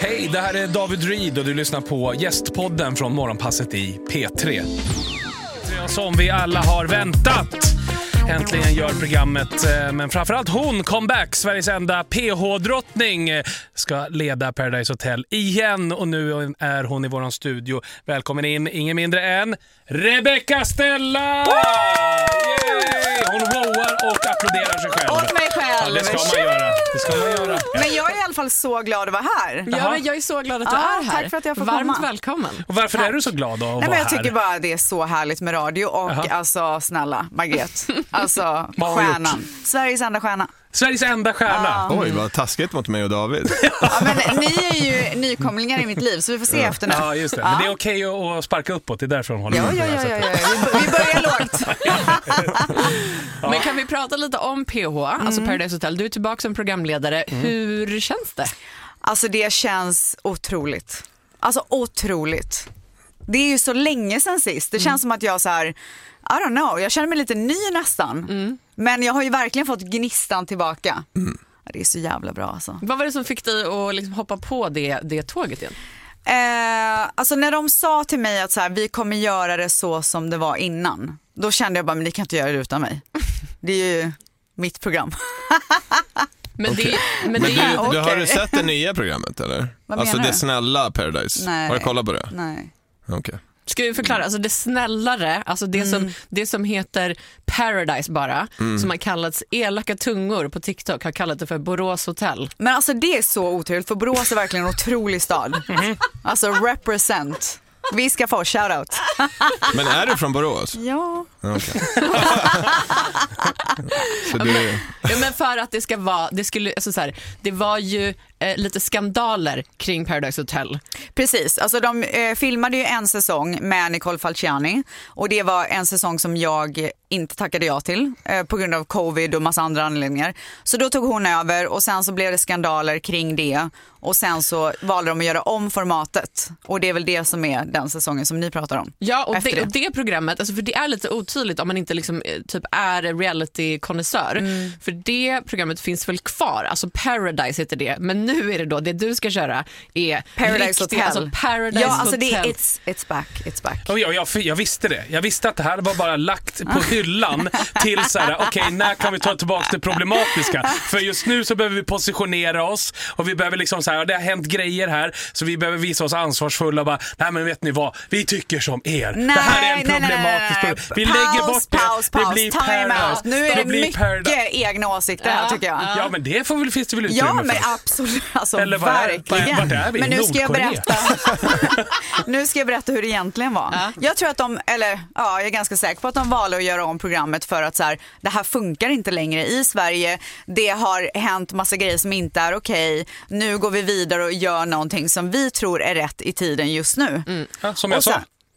Hej, det här är David Reed och du lyssnar på Gästpodden från Morgonpasset i P3. Som vi alla har väntat. Äntligen gör programmet, men framförallt hon, comeback, Sveriges enda PH-drottning, ska leda Paradise Hotel igen. Och nu är hon i våran studio. Välkommen in, ingen mindre än Rebecca Stella! Hon roar och applåderar sig själv. Och mig själv. Ja, det ska man göra. Det ska man göra. Men jag är i alla fall så glad att vara här. Ja, jag är så glad att du är här. Tack för att jag får Varmt komma. välkommen. Och varför är du så glad då att Nej, vara men jag här? tycker bara det är så härligt med radio och alltså snälla Margret. Alltså Vad har stjärnan. Sveriges enda stjärna. Sveriges enda stjärna. Oj, vad taskigt mot mig och David. Ja, men ni är ju nykomlingar i mitt liv så vi får se efter nu. Ja, just det. Men det är okej att sparka uppåt. Det är därför hon håller Ja. Vi börjar lågt. Men kan vi prata lite om PH, alltså Paradise Hotel? Du är tillbaka som programledare. Hur känns det? Alltså det känns otroligt. Alltså otroligt. Det är ju så länge sedan sist. Det känns som att jag så här, I don't know, jag känner mig lite ny nästan. Men jag har ju verkligen fått gnistan tillbaka. Det är så jävla bra alltså. Vad var det som fick dig att liksom hoppa på det tåget igen? Alltså när de sa till mig att så här, vi kommer göra det så som det var innan, då kände jag bara, men ni kan inte göra det utan mig. Det är ju mitt program. Men Okay. men Du har du sett det nya programmet eller? Vad Alltså menar det du? snälla Paradise. Nej. Har du kollat på det? Nej. Okej. ska vi förklara, alltså det snällare, alltså det som heter Paradise bara, som har kallats elaka tungor på TikTok, har kallat det för Borås Hotel. Men alltså det är så otroligt, för Borås är verkligen en otrolig stad. Alltså represent. Vi ska få shoutout. Men är du från Borås? Ja. Okej. Så det... Ja, men för att det ska vara, det skulle, alltså så här, det var ju lite skandaler kring Paradise Hotel. Precis, alltså de filmade ju en säsong med Nicole Falciani och det var en säsong som jag inte tackade ja till på grund av covid och massa andra anledningar. Så då tog hon över och sen så blev det skandaler kring det och sen så valde de att göra om formatet och det är väl det som är den säsongen som ni pratar om. Ja, och det programmet, alltså för det är lite otydligt om man inte liksom typ är reality-konnässör. För det programmet finns väl kvar, alltså Paradise heter det, men nu är det då, det du ska köra är Paradise Hotel. Alltså Paradise ja, alltså Hotel. det är it's back. Och jag visste det. Jag visste att det här var bara lagt på hyllan till så här, okej, när kan vi ta tillbaka det problematiska? För just nu så behöver vi positionera oss och vi behöver liksom så här, det har hänt grejer här så vi behöver visa oss ansvarsfulla och bara, nej men vet ni vad, vi tycker som er. Nej, det här är en problematisk problem. Vi lägger bort det. Det blir Paradise. Nu är det blir mycket egna åsikter här tycker jag. Ja, men det finns det väl utrymme Ja, men för. absolut. Alltså, Eller verkligen. vart är vi? Men nu ska jag Nordkorea? berätta. Nu ska jag berätta hur det egentligen var. Jag tror att jag är ganska säker på att de valde att göra om programmet för att så här, det här funkar inte längre i Sverige. Det har hänt massa grejer som inte är okej. Nu går vi vidare och gör någonting som vi tror är rätt i tiden just nu. Ja, som jag sa.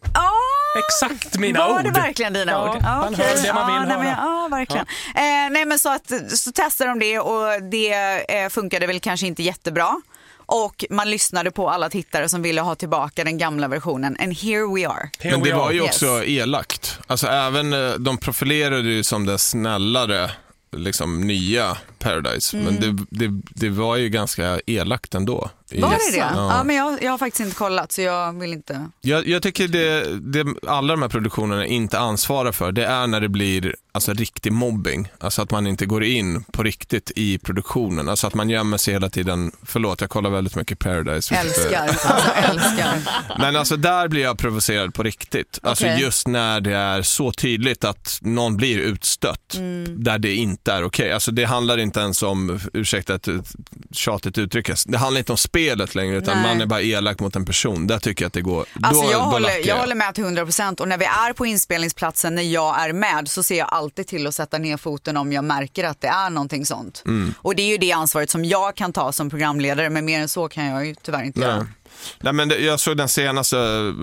Exakt mina ord. Var det verkligen dina ord? Man hör det man vill höra. Ja, verkligen. Nej, men så testade de det och det funkade väl kanske inte jättebra. Och man lyssnade på alla tittare som ville ha tillbaka den gamla versionen. And here we are. Men det var ju också elakt. Alltså även de profilerade ju som det snällare liksom nya Paradise. Men det var ju ganska elakt ändå. Var det det? Ja. Ja, men jag har faktiskt inte kollat så jag vill inte. Jag tycker det alla de här produktionerna inte ansvarar för, det är när det blir alltså riktig mobbing. Alltså att man inte går in på riktigt i produktionen. Alltså att man gömmer sig hela tiden. Förlåt, jag kollar väldigt mycket Paradise. Älskar. Men alltså där blir jag provocerad på riktigt. Alltså Okay. just när det är så tydligt att någon blir utstött där det inte är okej. Alltså det handlar inte ens om, ursäkta ett tjatigt uttryck, det handlar inte om spelet längre utan man är bara elak mot en person. Där tycker jag att det går. Alltså jag håller med till 100% och när vi är på inspelningsplatsen när jag är med så ser jag alltid till att sätta ner foten om jag märker att det är någonting sånt. Och det är ju det ansvaret som jag kan ta som programledare, men mer än så kan jag ju tyvärr inte göra. Nej, men jag såg den senaste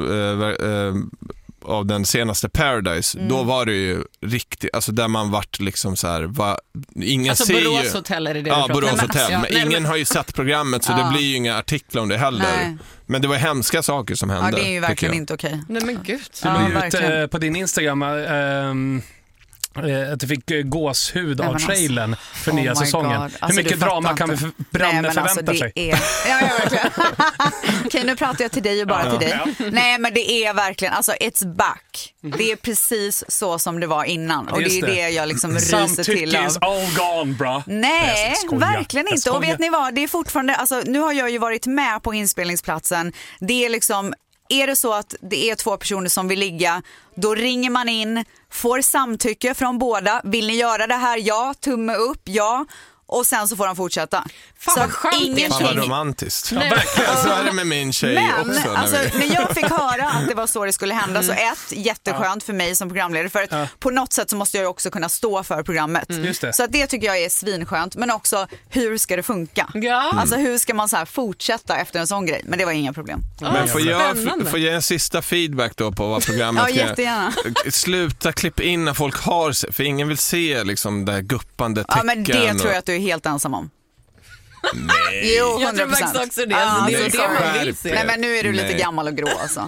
av den senaste Paradise, då var det ju riktigt, alltså där man vart liksom så här, ingen alltså ser Borås ju, Hotel är det ja, du Borås pratar om. Hotel, men ingen har ju sett programmet så det blir ju inga artiklar om det heller. Nej. Men det var hemska saker som hände. Ja, det är ju verkligen inte okej. Nej men gud. Du la ut verkligen. på din Instagram Att du fick gåshud av alltså, trailern för nya säsongen. Alltså, hur mycket drama kan vi förvänta sig? Ja, verkligen. Okej, nu pratar jag till dig och bara till dig. Nej, men det är verkligen, alltså it's back. Det är precis så som det var innan. Och det är det jag liksom ryser till av. Samtycke is all gone, bra. Nej, verkligen inte. Och vet ni vad, det är fortfarande, alltså, nu har jag ju varit med på inspelningsplatsen. Det är liksom, är det så att det är 2 personer som vill ligga, då ringer man in, får samtycke från båda. Vill ni göra det här? Ja, tumme upp, ja. Och sen så får de fortsätta. Fan, så vad skönt. Fan vad romantiskt. Nej. Verkligen. Så är det med min tjej Men också. alltså, när jag fick höra att det var så det skulle hända, så jätteskönt för mig som programledare, för att på något sätt så måste jag ju också kunna stå för programmet. Just det. Så att det tycker jag är svinskönt, men också hur ska det funka? Ja. Alltså hur ska man så här fortsätta efter en sån grej? Men det var inga problem. Men får jag ge en sista feedback då på vad programmet Ja, jättegärna. Sluta klippa in när folk har sig, för ingen vill se liksom det här guppande tecken. Ja, men det tror jag att du är helt ensam om. Nej. Jo, 100%. Jag tror faktiskt också det. Ja, Det är alltså, det man vill se. Nej, men nu är du lite Nej. gammal och grå alltså.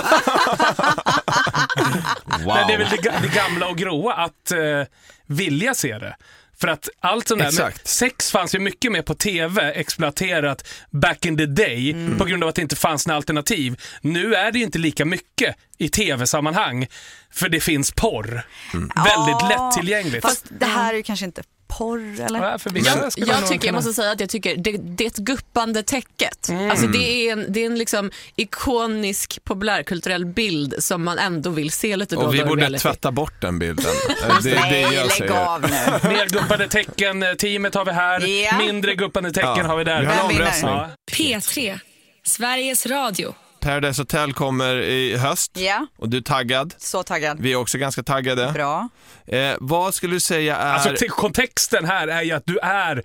Wow. Nej, det är väl det gamla och gråa att vilja se det. För att allt sånt där, Exakt. sex fanns ju mycket mer på tv exploaterat back in the day på grund av att det inte fanns några alternativ. Nu är det ju inte lika mycket i tv-sammanhang, för det finns porr. Väldigt lättillgängligt. Fast det här är ju kanske inte porr, eller? Ja, för vissa ska man nog Jag måste säga att jag tycker det guppande täcket, alltså det är en liksom ikonisk populärkulturell bild som man ändå vill se lite då. Och vi då i borde reality. tvätta bort den bilden. Nej, jag lägg säger. av nu. Mer guppande tecken, teamet har vi här. Ja. Mindre guppande tecken har vi där. Vi har en Vem vinner? omröstning. Ja. P3, Sveriges Radio. Paradise Hotel kommer i höst. Ja, Och du är taggad. så taggad. Vi är också ganska taggade. Bra. Vad skulle du säga är... Alltså kontexten här är ju att du är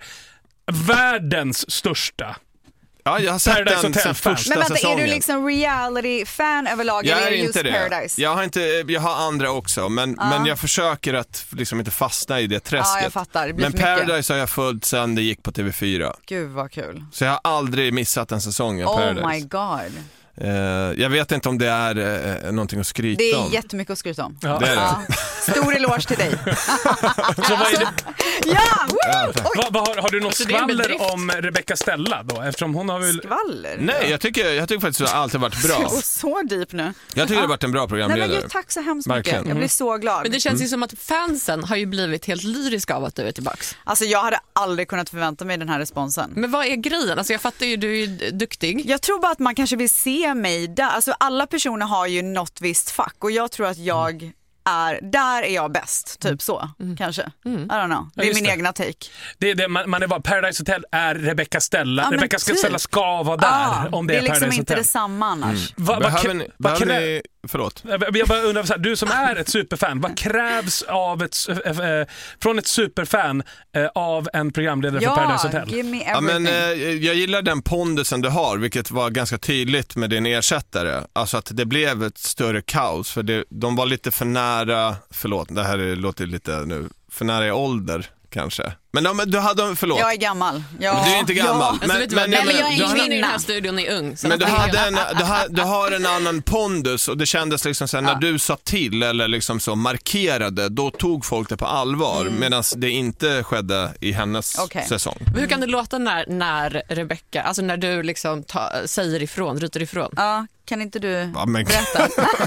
världens största. ja, jag har sett Paradise den sen Hotel-fan. första Men vänta, säsongen. är du liksom reality-fan överlag? Jag eller är är det just inte det. Paradise? Jag har andra också, men jag försöker att liksom inte fastna i det träsket. Ja, jag fattar. Det blir Men för mycket. Paradise har jag följt sedan det gick på TV4. Gud vad kul. Så jag har aldrig missat en säsong av Oh Paradise. my god. Jag vet inte om det är någonting att skryta Det är om. jättemycket att skryta om. Ja. Det är det. Ja. Stor eloge till dig. Så vad är det? Ja, woo! Har du något Så det är en skvaller bedrift. om Rebecca Stella då? Eftersom hon har väl... Skvaller. Nej, jag tycker faktiskt att det alltid varit bra. Så deep nu. Jag tycker det har varit en bra Nej, programledare. men tack så hemskt Verkligen. mycket. Jag blir så glad. Men det känns ju som att fansen har ju blivit helt lyriska av att du är tillbaks. Alltså jag hade aldrig kunnat förvänta mig den här responsen. Men vad är grejen? Alltså jag fattar ju, du är ju duktig. Jag tror bara att man kanske vill se mig där. Alltså alla personer har ju något visst fack och jag tror att jag där är jag bäst, typ så, kanske. I don't know. Det är just min det. egna take. Det är det, man är bara, Paradise Hotel är Rebecca Stella. Ja, men Rebecca typ. Stella ska vara där om det är liksom Paradise inte Hotel. detsamma annars. Behöver ni... Förlåt. Jag bara undrar, så här, du som är ett superfan, vad krävs av från ett superfan av en programledare för Paradise Hotel? Give me Ja, men, everything. jag gillar den pondusen du har, vilket var ganska tydligt med din ersättare. Alltså att det blev ett större kaos, för de var lite för nära, förlåt, det här låter lite nu, för nära i ålder kanske. Men du hade, förlåt. Jag är gammal. Ja. Men du är inte gammal. Ja. Alltså, vet du vad? men jag är ingen kvinna. i den här studion är ung. Så Men du, att- du har en annan pondus och det kändes liksom så här, när du sa till eller liksom så markerade, då tog folk det på allvar, medan det inte skedde i hennes säsong. Hur kan det låta när Rebecca, alltså när du liksom säger ifrån, ryter ifrån? Ja, kan inte du Ja, men- berätta?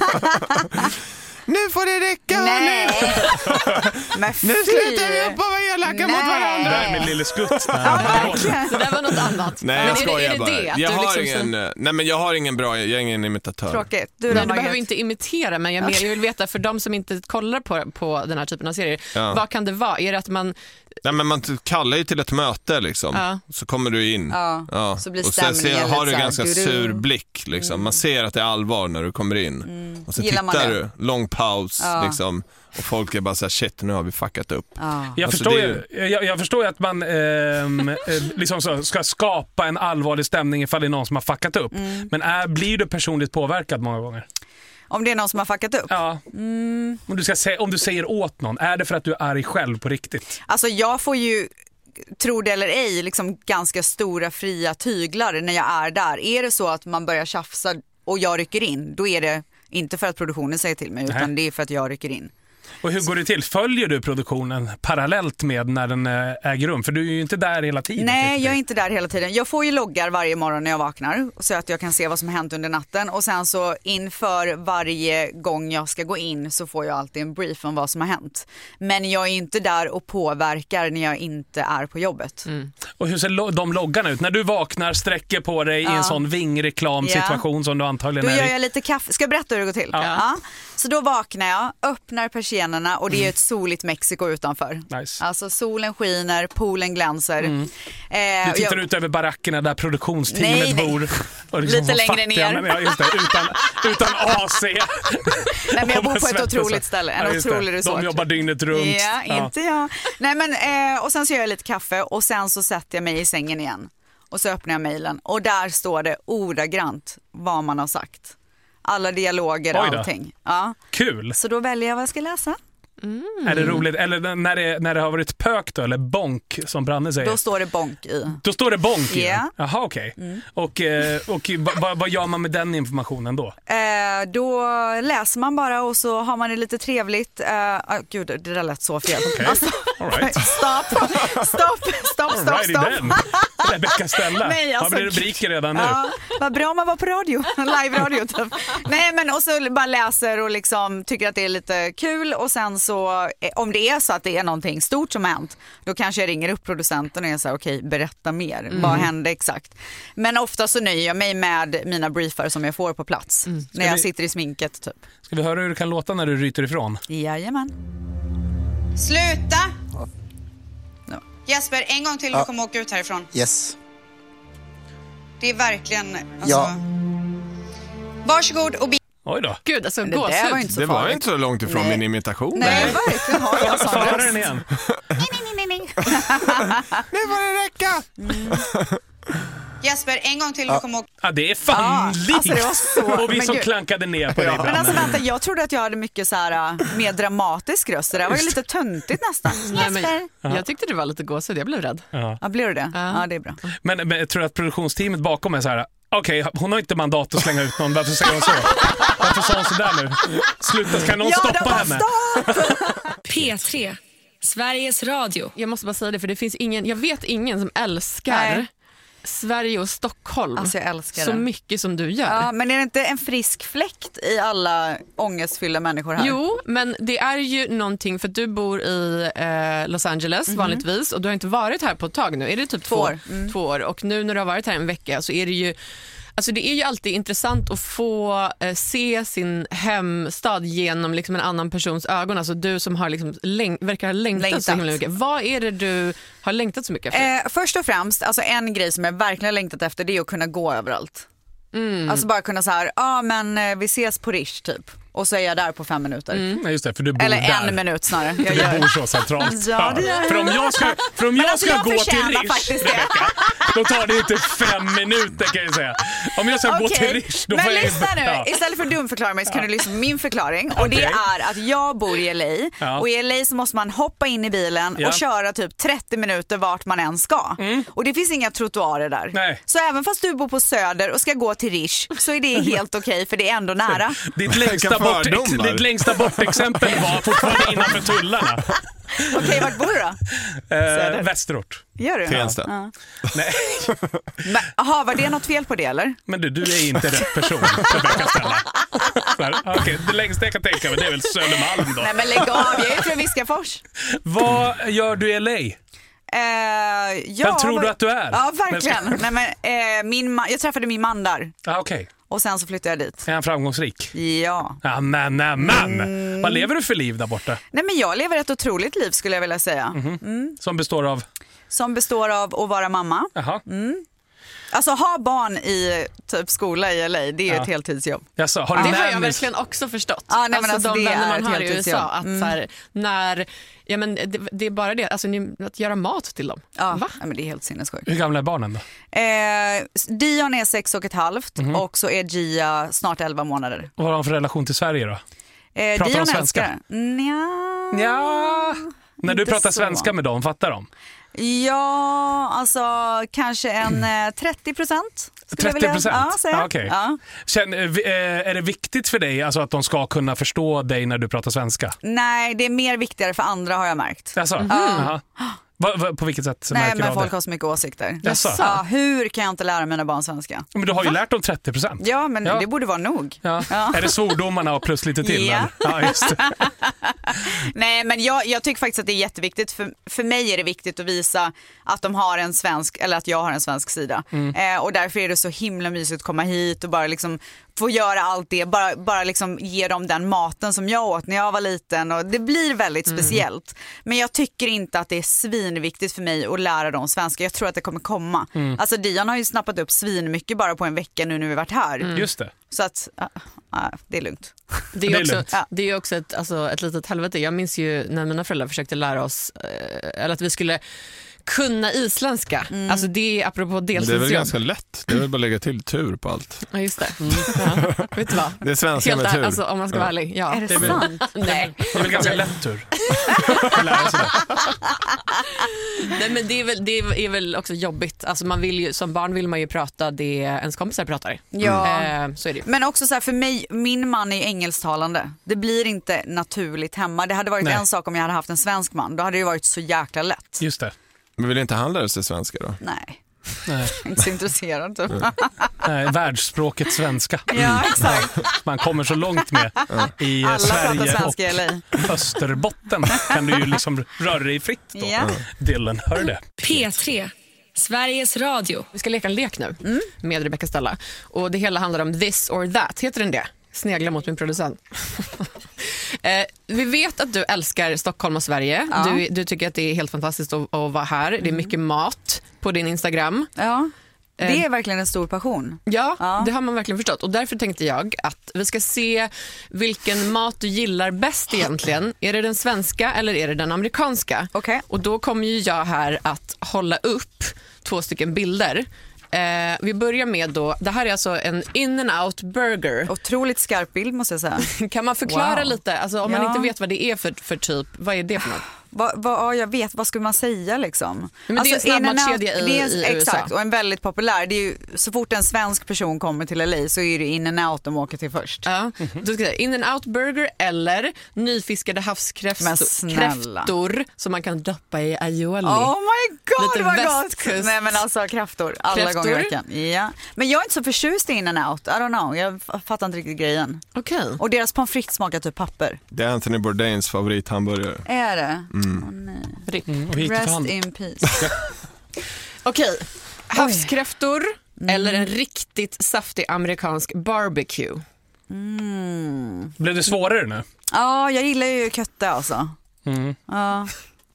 Nu får det räcka, Nej. Men nu slutar vi upp och vara elaka mot Det varandra. där med Lille Skutt. Ja, verkligen. Det där var något annat. Nej, Men jag är skojar det bara. det? Att Jag du har liksom ingen bra, jag är ingen imitatör. Tråkigt. Du Nej, då, du behöver Margaret? inte imitera, men jag vill veta, för de som inte kollar på den här typen av serier, vad kan det vara? Är det att man... Nej, men man kallar ju till ett möte liksom. Ja. Så kommer du in. Ja, så blir och sen stämningen har du lite så här, ganska du-du. sur blick liksom. Man ser att det är allvar när du kommer in. Och så Gillar man tittar det? du, lång paus liksom. Och folk är bara så här, shit, nu har vi fuckat upp. Jag Alltså, förstår, det jag förstår ju att man liksom så, ska skapa en allvarlig stämning ifall det är någon som har fuckat upp. Men blir du personligt påverkad många gånger? Om det är någon som har fuckat upp? Ja. Om du säger åt någon, är det för att du är arg själv på riktigt? Alltså jag får ju, tro det eller ej, liksom ganska stora fria tyglar när jag är där. Är det så att man börjar tjafsa och jag rycker in, då är det inte för att produktionen säger till mig, utan det är för att jag rycker in. Och hur går det till? Följer du produktionen parallellt med när den äger rum? För du är ju inte där hela tiden. Nej, jag är inte där hela tiden. Jag får ju loggar varje morgon när jag vaknar så att jag kan se vad som har hänt under natten. Och sen så inför varje gång jag ska gå in så får jag alltid en brief om vad som har hänt. Men jag är inte där och påverkar när jag inte är på jobbet. Och hur ser de loggarna ut? När du vaknar, sträcker på dig i en sån vingreklamsituation som du antagligen Då är gör i. jag lite kaffe. Ska jag berätta hur det går till? Ja. Så då vaknar jag, öppnar persiennerna och det är ett soligt Mexiko utanför. Nice. Alltså solen skiner, poolen glänser. Du tittar ut över barackerna där produktionsteamet bor. Och liksom lite längre fattiga, ner. Men, ja, just det, utan AC. Nej, men jag bor på ett otroligt ställe, en otrolig resort. De jobbar dygnet runt. Ja, inte jag. Nej, men, och sen så gör jag lite kaffe och sen så sätter jag mig i sängen igen. Och så öppnar jag mejlen och där står det ordagrant vad man har sagt. Alla dialoger, allting. Ja. Kul. Så då väljer jag vad jag ska läsa. Är det roligt? Eller när det har varit pök då, eller bonk som Branne säger? Då står det bonk i. Då står det bonk i? Ja. Jaha, okej. Och vad gör man med den informationen då? Då läser man bara och så har man det lite trevligt. Gud, det där lät så fel. Okay. Alltså, all right. Stopp. Rebecca Stella. Nej, alltså, har vi rubriker redan nu? Ja, vad bra om man var på radio, live-radio typ. Nej, men och så bara läser och liksom tycker att det är lite kul och sen så om det är så att det är någonting stort som har hänt, då kanske jag ringer upp producenten och jag säger okej, berätta mer. Vad hände exakt? Men ofta så nöjer jag mig med mina briefar som jag får på plats när jag sitter i sminket typ. Ska vi höra hur det kan låta när du ryter ifrån? Jajamän. Sluta! No. Jesper, en gång till du kommer åka ut härifrån. Yes. Det är verkligen alltså... Varsågod och Oj då. Gud, alltså det där var inte så Det var farligt. inte så långt ifrån min imitation. Nej, verkligen har jag sån Föra röst. den igen. Nej. Nu får det räcka! Jesper, en gång till du kommer åka. Ja, det är fan likt. Alltså det var så... Och vi men som gud. klankade ner på dig. Men alltså vänta, jag trodde att jag hade mycket så här mer dramatisk röst. Det där var ju lite töntigt nästan. Nej, men jag tyckte det var lite gåshud, jag blev rädd. Ja, blev du det? Ja, det är bra. Men jag tror att produktionsteamet bakom är så här: okej, hon har inte mandat att slänga ut någon. Varför säger hon så? Varför sa hon så där nu? Sluta, kan någon stoppa henne? P3, Sveriges Radio. Jag måste bara säga det, för det finns jag vet ingen som älskar Nej. Sverige och Stockholm Alltså jag älskar så det. mycket som du gör. Ja, men är det inte en frisk fläkt i alla ångestfyllda människor här? Jo, men det är ju någonting, för att du bor i Los Angeles vanligtvis och du har inte varit här på ett tag nu. Är det typ 2 år? 2 år. Och nu när du har varit här en vecka så är det ju, alltså det är ju alltid intressant att få se sin hemstad genom liksom en annan persons ögon. Alltså du som har liksom verkar ha längtat så himla mycket. Vad är det du har längtat så mycket efter? Först och främst, alltså en grej som jag verkligen har längtat efter, det är att kunna gå överallt. Alltså bara kunna så här, men vi ses på Rish typ. Och så är jag där på 5 minuter. Ja, just det, för du bor Eller där. 1 minut snarare. Du bor så centralt. Ja, det gör jag. För om jag ska jag gå till förtjänar Rish, faktiskt det. Rebecca, då tar det inte 5 minuter kan jag säga. Om jag ska gå till Rish, då får men jag... lyssna nu, istället för dumförklara mig så kan du lyssna på min förklaring. Och det är att jag bor i LA. Ja. Och i LA så måste man hoppa in i bilen och köra typ 30 minuter vart man än ska. Och det finns inga trottoarer där. Nej. Så även fast du bor på Söder och ska gå till Rish så är det helt okej, för det är ändå nära. Ditt längsta bortexempel var fortfarande innanför tullarna. Okej, vart bor du då? Västerort. Gör du? Tensta. Ja. Nej. Men, aha, var det något fel på det eller? Men du är inte rätt person Rebecca Stella. Okej, det längsta jag kan tänka mig det är väl Södermalm då. Nej men lägg av, jag är från Viskafors. Vad gör du i LA? Vem tror du att du är? Ja, verkligen. Nej, men, jag träffade min man där. Ah, okej. Och sen så flyttade jag dit. Är han framgångsrik? Ja. Ja, men. Vad lever du för liv där borta? Nej, men jag lever ett otroligt liv skulle jag vilja säga. Som består av? Som består av att vara mamma. Jaha. Alltså ha barn i typ skola i LA, det är ju ett heltidsjobb. Jaså, har du Det har jag nannies? verkligen också förstått. Ja, nej, men alltså, de det vänner är man ett har i heltidsjobb. USA, att så här, när, ja, men det är bara det, alltså att göra mat till dem. Ja, Va? nej, men det är helt sinnessjukt. Hur gamla är barnen då? Dion är 6,5 och så är Gia snart 11 månader. Och vad har de för relation till Sverige då? Pratar Dion de svenska? älskar. Ja. När du inte pratar så. svenska med dem, fattar de? Ja, alltså kanske en 30%. 30%? Ja, säga. Okej. Ja. Är det viktigt för dig alltså, att de ska kunna förstå dig när du pratar svenska? Nej, det är mer viktigare för andra har jag märkt. Alltså? Jaha. På vilket sätt Nej, märker du men av folk det? har så mycket åsikter. Jaså? Ja, hur kan jag inte lära mina barn svenska? Men du har ju lärt dem 30%. Ja, men det borde vara nog. Ja. Är det svordomarna och plus lite till? Ja. Ja, just det. Nej, men jag tycker faktiskt att det är jätteviktigt. För mig är det viktigt att visa att de har en svensk, eller att jag har en svensk sida. Och därför är det så himla mysigt att komma hit och bara liksom få göra allt det. Bara liksom ge dem den maten som jag åt när jag var liten. Och det blir väldigt speciellt. Men jag tycker inte att det är svinviktigt för mig att lära dem svenska. Jag tror att det kommer komma. Alltså Dian har ju snappat upp svinmycket bara på en vecka nu när vi varit här. Just det. Så att det är lugnt. Det Det är är också, lugnt. det är också ett litet helvete. Jag minns ju när mina föräldrar försökte lära oss eller att vi skulle kunna isländska. Alltså det är apropå Men det är väl deltidsjobb. ganska lätt. Det är väl bara att lägga till tur på allt. Ja, just det. Ja. Vet du vad? Det är svenska Helt med tur. alltså, om man ska vara ärlig. Ja. Är det sant? Nej. Det är väl ganska lätt tur. Att lära sig det. Nej, men det är väl också jobbigt. Alltså man vill ju, som barn vill man ju prata det ens kompisar pratar. Ja. Så är det ju. Men också så här, för mig, min man är engelsktalande. Det blir inte naturligt hemma. Det hade varit Nej. en sak om jag hade haft en svensk man. Då hade det varit så jäkla lätt. Just det. Men vill inte han lära sig svenska då? Nej, Nej. jag är inte så intresserad typ. Nej, världsspråket svenska. Ja, exakt. Man kommer så långt med i Alla pratar Sverige svenska i LA. och Österbotten kan du ju liksom röra dig fritt då. Ja. Dylan, hör du det? P3, Sveriges Radio. Vi ska leka en lek nu med Rebecca Stella. Och det hela handlar om this or that. Heter den det? Snegla mot min producent. Vi vet att du älskar Stockholm och Sverige. Ja. Du tycker att det är helt fantastiskt att vara här. Det är mycket mat på din Instagram. Ja, det är verkligen en stor passion. Ja, det har man verkligen förstått. Och därför tänkte jag att vi ska se vilken mat du gillar bäst egentligen. Är det den svenska eller är det den amerikanska? Okej. Och då kommer ju jag här att hålla upp 2 stycken bilder. Vi börjar med då, det här är alltså en In-N-Out burger. Otroligt skarp bild måste jag säga. Kan man förklara Wow. lite, alltså om man Ja. inte vet vad det är för typ, vad är det för något? Ja, jag vet, vad skulle man säga liksom? Men det är en snabbmatskedja i Exakt, USA. och en väldigt populär. Det är ju, så fort en svensk person kommer till LA så är det In-N-Out de åker till först. Ja, då ska jag säga In-N-Out burger eller nyfiskade Men snälla. havskräftor som man kan doppa i aioli. Oh my god, Lite vad gott! västkust. Nej men alltså kräftor, alla Kräftor? gånger i veckan. Ja. Men jag är inte så förtjust i In-N-Out, I don't know, jag fattar inte riktigt grejen. Okej. Och deras pommes frites smakar typ papper. Det är Anthony Bourdains favorithamburgare. Är det? Och vi gick till Rest hand. in peace. Okej, havskräftor eller en riktigt saftig amerikansk barbecue. Blev det svårare nu? Ja, jag gillar ju kötte alltså. Ja.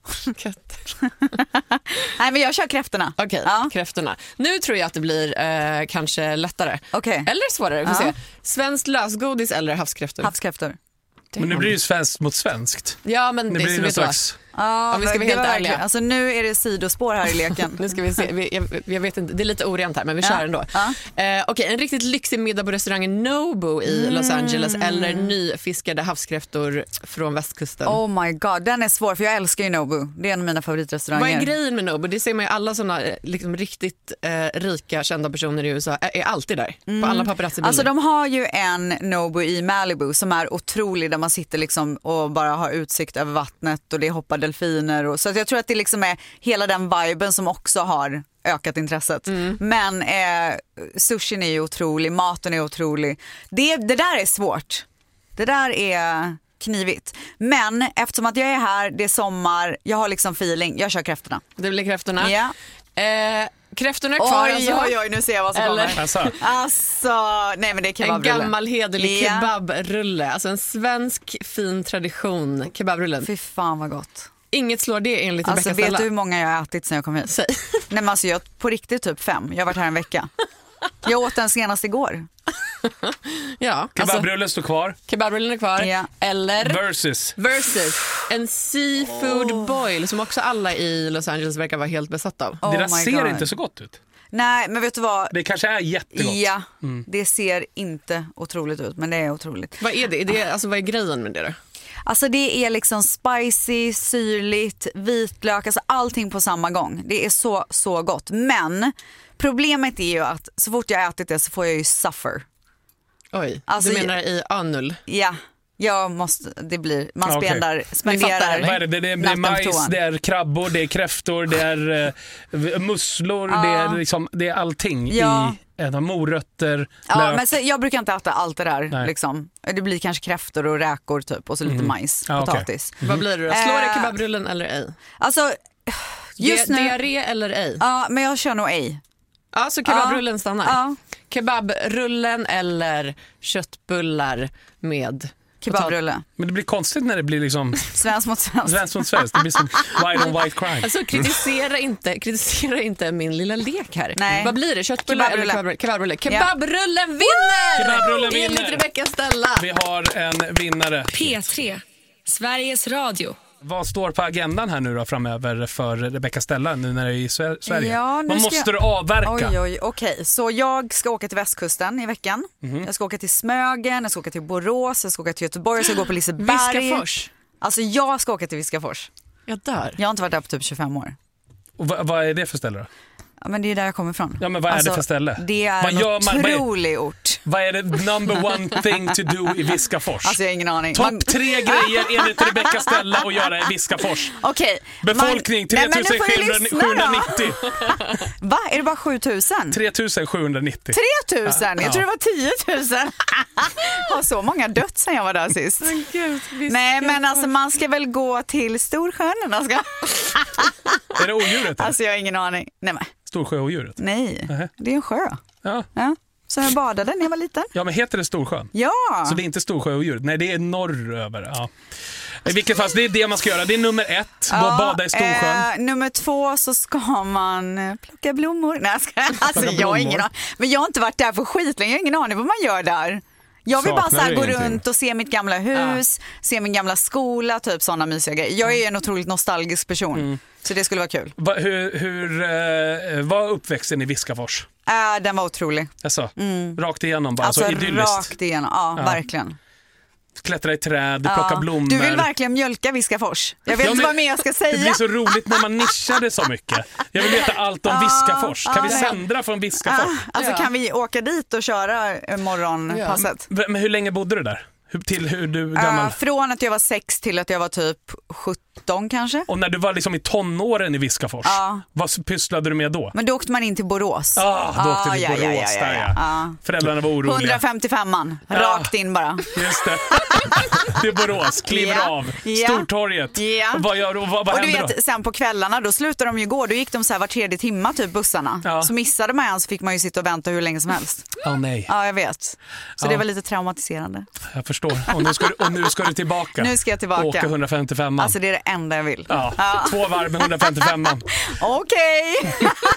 Nej men jag kör kräftorna. Okej, Ja. kräftorna. Nu tror jag att det blir kanske lättare. Okej. Eller svårare, vi får Ja. se. Svenskt lösgodis eller havskräftor? Havskräftor. Men nu blir det ju svenskt mot svenskt. Ja, men Det det blir så någon vet du vad. slags... Ja, Om vi ska vara det helt var ärliga. verkligen- Alltså nu är det sidospår här i leken. Nu ska vi se, jag vet inte, det är lite orent här men vi kör ändå. Ja. Okej, en riktigt lyxig middag på restaurangen Nobu i Los Angeles eller nyfiskade havskräftor från västkusten. Oh my god, den är svår för jag älskar ju Nobu. Det är en av mina Vad favoritrestauranger. är grejen med Nobu? Det ser man ju alla såna liksom riktigt rika kända personer i USA är alltid där. På alla paparazzi-bilder. Alltså de har ju en Nobu i Malibu som är otrolig där man sitter liksom och bara har utsikt över vattnet och det hoppar delfiner. Så att jag tror att det liksom är hela den viben som också har ökat intresset. Men sushin är ju otrolig, maten är otrolig. Det där är svårt. Det där är knivigt. Men eftersom att jag är här, det är sommar, jag har liksom feeling, jag kör kräftorna. Det blir kräftorna. Ja. Kräftorna är kvar Oj, nu ser jag vad som Eller? kommer. Alltså, Alltså, nej men det är En kebabrulle. gammal hederlig Ja. kebabrulle. Alltså en svensk fin tradition, kebabrullen. Fy fan vad gott. Inget slår det enligt Alltså Rebecca vet Stella. du hur många jag har ätit sen jag kom hit? Säg. Nej men alltså jag på riktigt typ 5. Jag har varit här en vecka. Jag åt den senast igår. Ja, alltså, kebabrullen står kvar. kebabrullen är kvar. Ja. Eller Versus. en seafood boil som också alla i Los Angeles verkar vara helt besatta av. Oh Det där my ser God. inte så gott ut. Nej men vet du vad? Det kanske är jättegott. Ja, det ser inte otroligt ut men det är otroligt. Vad är det? Alltså, vad är grejen med det då? Alltså det är liksom spicy, syrligt, vitlök, alltså allting på samma gång. Det är så gott. Men problemet är ju att så fort jag ätit det så får jag ju suffer. Oj, Alltså, du menar i anul? Ja, jag måste, det blir, man Okej. spenderar Vad är det? Det är natten på majs, toan. det är krabbor, det är kräftor, det är musslor, det är allting Ja. i morötter, Ja, lök. men så, jag brukar inte äta allt det där. Nej. Liksom. Det blir kanske kräftor och räkor typ och så lite majs, Ja, okej. potatis. Vad blir det då? Slår det kebabrullen eller ej? Alltså, just nu... Diarré eller ej? Ja, men jag kör nog ej. Ja, så kebabrullen stannar. Ja, Kebabrullen eller köttbullar med kebabrulle. Men det blir konstigt när det blir liksom Svensk mot svensk. svenskt mot svenskt. Det blir som white on white crime. Alltså kritisera inte min lilla lek här. Nej. Vad blir det? Köttbullar eller Kebabrulle. kebabrullen? Kebabrullen vinner! Kebabrullen vinner. Enligt Rebecca Stella. Vi har en vinnare. P3, Sveriges Radio. Vad står på agendan här nu då framöver för Rebecca Stella nu när det är i Sverige? Ja, nu Vad ska måste du avverka? Oj, okej. Så jag ska åka till västkusten i veckan. Jag ska åka till Smögen, jag ska åka till Borås, jag ska åka till Göteborg, jag ska gå på Liseberg. Viskafors. Alltså jag ska åka till Viskafors. Jag dör. Jag har inte varit där på typ 25 år. Och vad är det för ställe då? Ja, men det är där jag kommer ifrån. Ja, men vad är det för ställe? Det är Vad en gör man- otrolig ort. Vad är det number one thing to do i Viskafors? Alltså jag har ingen aning. Topp 3 grejer enligt Rebecca Stella att göra i Viskafors. Okej. Befolkning Nej, men nu får du 3790. Va? Är det bara 7000? 3790. 3000? Jag tror det var 10 000. Har så många dött sen jag var där sist. Nej, men alltså man ska väl gå till Storsjön. Är det odjuret? Alltså jag har ingen aning. Nej, men. Storsjöodjuret? Nej. Nähä. Det är en sjö. Ja. Ja. Så jag badade när jag var liten. Ja, men heter det Storsjön? Ja. Så det är inte Storsjöodjuret? Nej, det är norröver. Ja. I vilket fall, det är det man ska göra. Det är nummer 1, bada i Storsjön. Nummer 2 så ska man plocka blommor. Nej, alltså Plocka jag har ingen blommor. aning. Men jag har inte varit där för skitlänge. Jag har ingen aning vad man gör där. Jag vill bara Saknar så här du gå ingenting? runt och se mitt gamla hus, se min gamla skola, typ sådana mysiga grejer. Jag är en otroligt nostalgisk person, så det skulle vara kul. Hur var uppväxten i Viskafors? Den var otrolig. Alltså, rakt igenom bara, Alltså så idylliskt. rakt igenom, ja. Verkligen. Klättra i träd, plocka blommor. Du vill verkligen mjölka Viskafors. Jag vet Ja, inte men vad mer jag ska Det säga. blir så roligt när man nischar det så mycket. Jag vill veta allt om Viskafors. Kan vi sändra från Viskafors? Alltså Ja. kan vi åka dit och köra morgonpasset? Men hur länge bodde du där? Hur du gammal? Från att jag var 6 till att jag var typ 17 kanske. Och när du var liksom i tonåren i Viskafors, Ja. vad pysslade du med då? Men då åkte man in till Borås. Då åkte vi till Borås där, ja. Föräldrarna var oroliga. 155an, rakt in bara. Just det. Det är Borås, kliver Ja. av. Ja. Stortorget. Ja. Vad gör du? Vad Och du händer då? vet, sen på kvällarna då slutade de ju gå. Då gick de så här var tredje timma typ bussarna. Ja. Så missade man en så fick man ju sitta och vänta hur länge som helst. Nej, Ja, jag vet. Så det var lite traumatiserande. jag förstår. Och nu ska du tillbaka. Nu ska jag tillbaka. Åka 155. Alltså det är det enda jag vill. Ja, 2 varv med 155. Okej.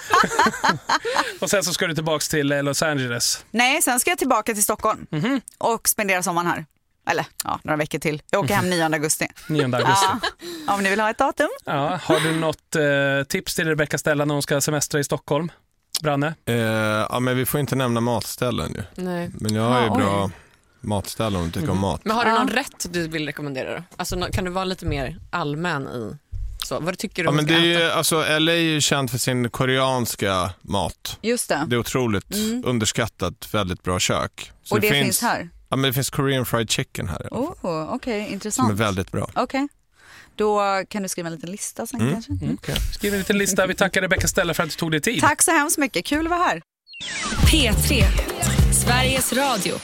Och sen så ska du tillbaka till Los Angeles. Nej, sen ska jag tillbaka till Stockholm. Och spendera sommaren här. Eller några veckor till. Jag åker hem 9 augusti. 9 augusti. Ja, om ni vill ha ett datum. Ja, har du något tips till Rebecca Stella när hon ska semestra i Stockholm? Branne? Ja, men vi får inte nämna matställen ju. Nej. Men jag har ju Ja, bra matställen om du tycker om mat. Men har du någon rätt du vill rekommendera då? Alltså, kan du vara lite mer allmän i så? Vad tycker du Ja, man men ska det är äta? ju, alltså, LA är ju känd för sin koreanska mat. Just det. Det är otroligt underskattat, väldigt bra kök. Så Och det finns här? Ja, men det finns Korean fried chicken här i alla fall, Okej, som är intressant. väldigt bra. Okej. Då kan du skriva en liten lista sen kanske. Okay. Skriv en liten lista. Vi tackar Rebecca Stella för att du tog dig tid. Tack så hemskt mycket, kul att vara här. P3, Sveriges Radio.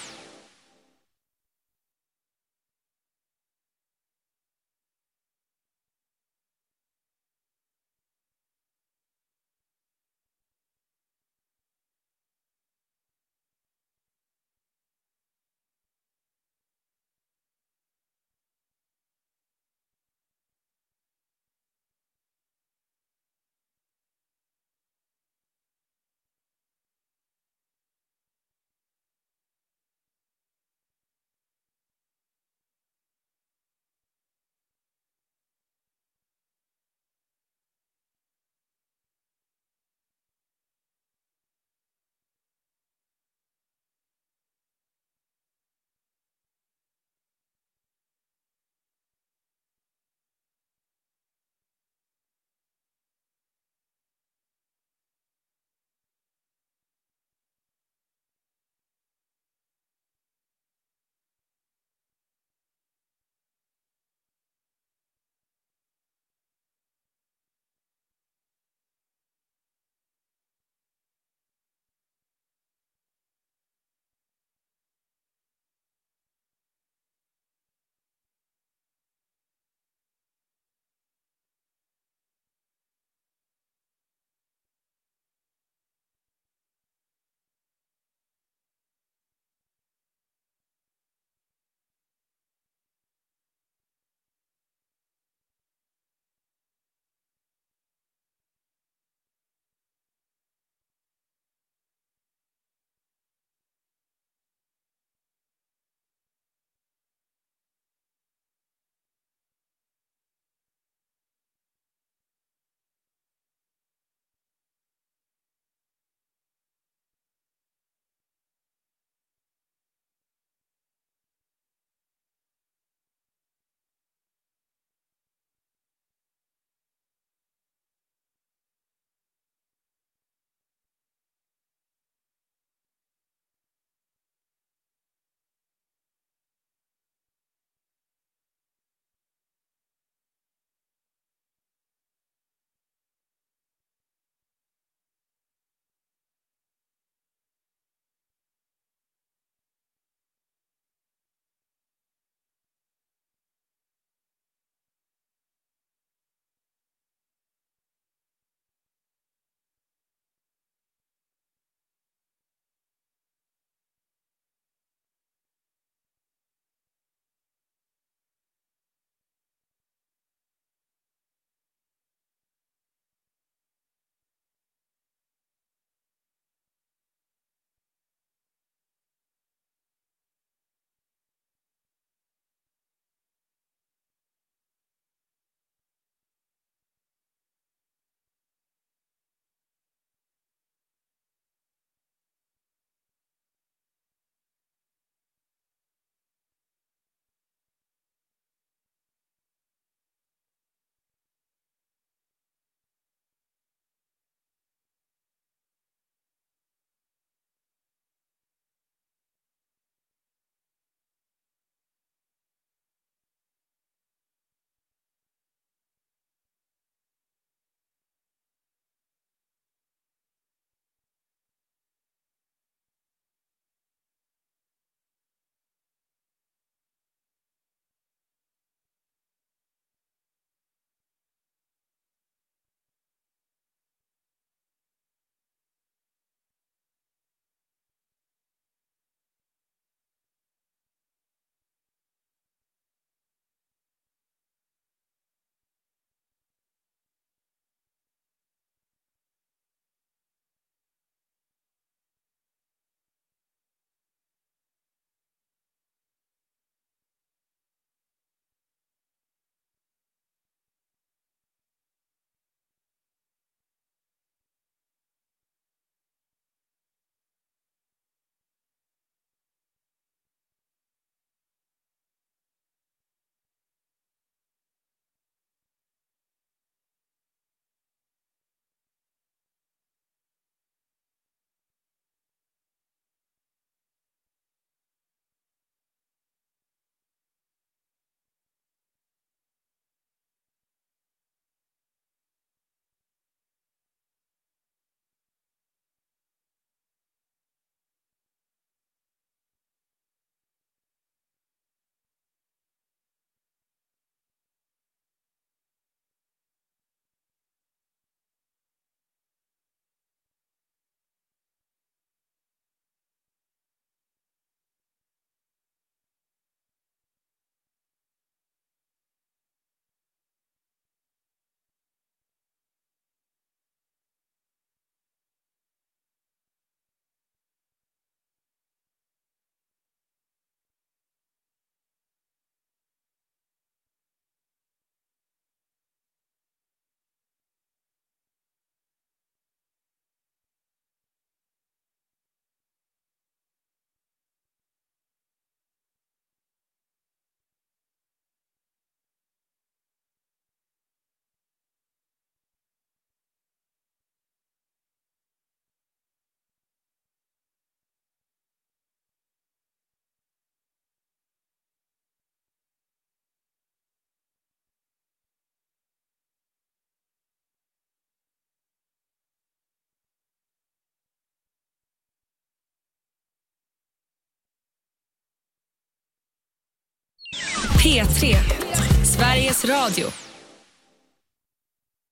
P3, Sveriges Radio.